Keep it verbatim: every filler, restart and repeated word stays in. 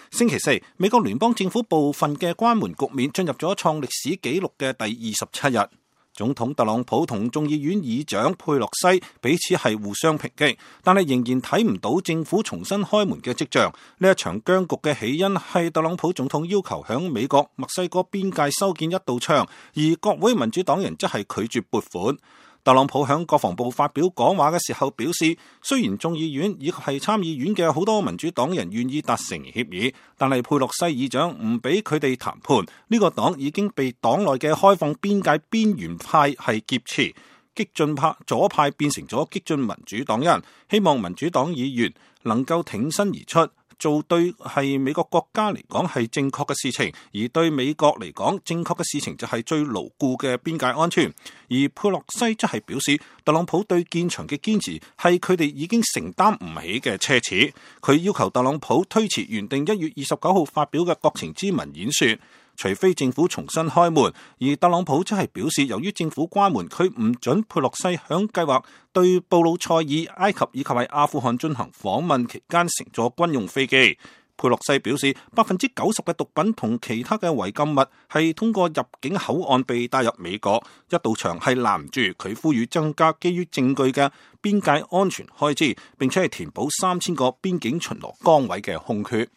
星期四，美國聯邦政府部分嘅關門局面進入咗創歷史紀錄嘅第二十七日。總統特朗普同眾議院議長佩洛西彼此係互相抨擊，但係仍然睇唔到政府重新開門嘅跡象。呢一場僵局嘅起因係特朗普總統要求響美國墨西哥邊界修建一道牆，而國會民主黨人則係拒絕撥款。特朗普響國防部發表講話嘅時候表示，雖然眾議院以及係參議院嘅好多民主黨人願意達成協議，但係佩洛西議長唔俾佢哋談判。呢個黨已經被黨內嘅開放邊界邊緣派係劫持，激進派左派變成咗激進民主黨人，希望民主黨議員能夠挺身而出，做對係美國國家嚟講係正確嘅事情，而對美國嚟講正確嘅事情就係最牢固嘅邊界安全。而佩洛西則係表示，特朗普對建牆嘅堅持係佢哋已經承擔唔起嘅奢侈。佢要求特朗普推遲原定一月二十九號發表嘅國情咨文演說，除非政府重新開門。而特朗普則係表示，由於政府關門，佢唔准佩洛西響計劃對布魯塞爾、埃及以及係阿富汗進行訪問期間乘坐軍用飛機。佩洛西表示，百分之九十嘅毒品同其他嘅違禁物係通過入境口岸被帶入美國，一道牆係攔唔住。佢呼籲增加基於證據嘅邊界安全開支，並且係填補三千個邊境巡邏崗位嘅空缺。